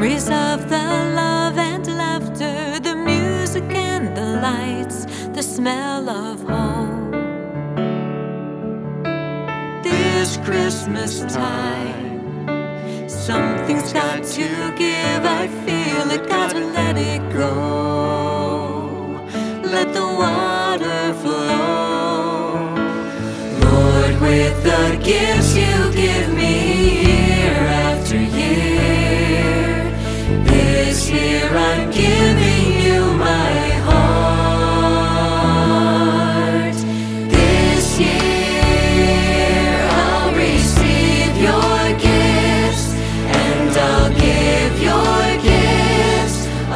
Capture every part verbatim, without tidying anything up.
Memories of the love and laughter, the music and the lights, the smell of home. This Christmas time, something's got to give. I feel it, gotta let it go. Let the water flow. Lord, with the gifts you give me year after year, this year I'm giving you my heart. This year I'll receive your gifts, and I'll give your gifts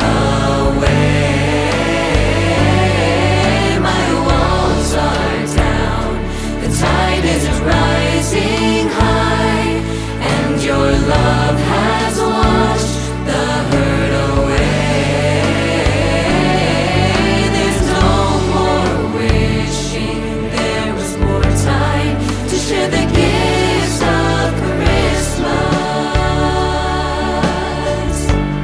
away. My walls are down, the tide is rising high, and your love has washed the hurt away. There's no more wishing, there was more time to share the gifts of Christmas.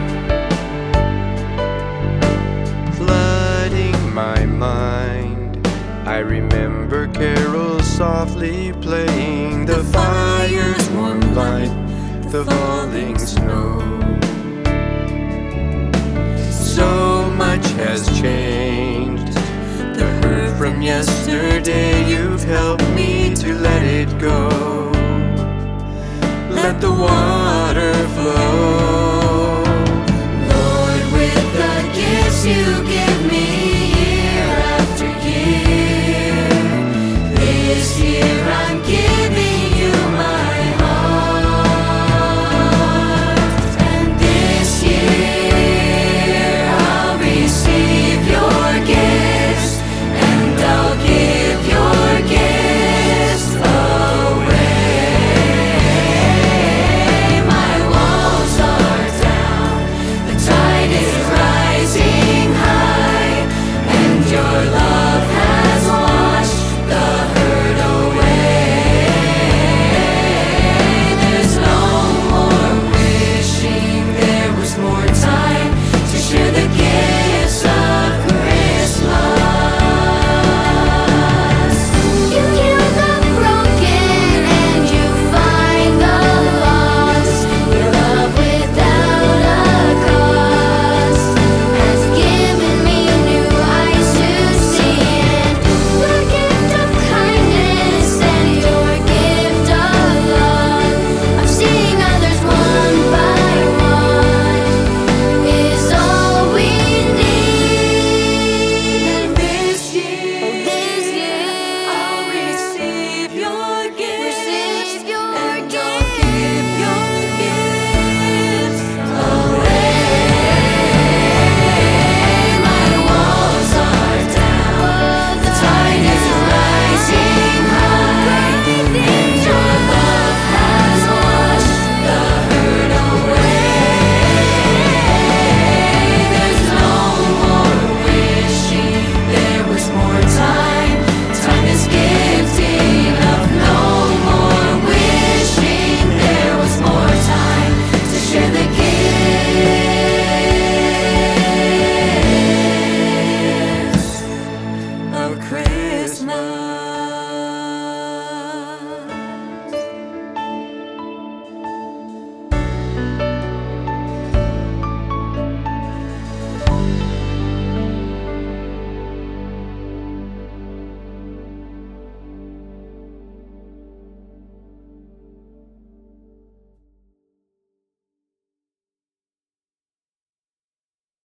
Flooding my mind, I remember carols softly playing, the fire's warm light, the falling snow. So much has changed, the hurt from yesterday, you've helped me to let it go. Let the water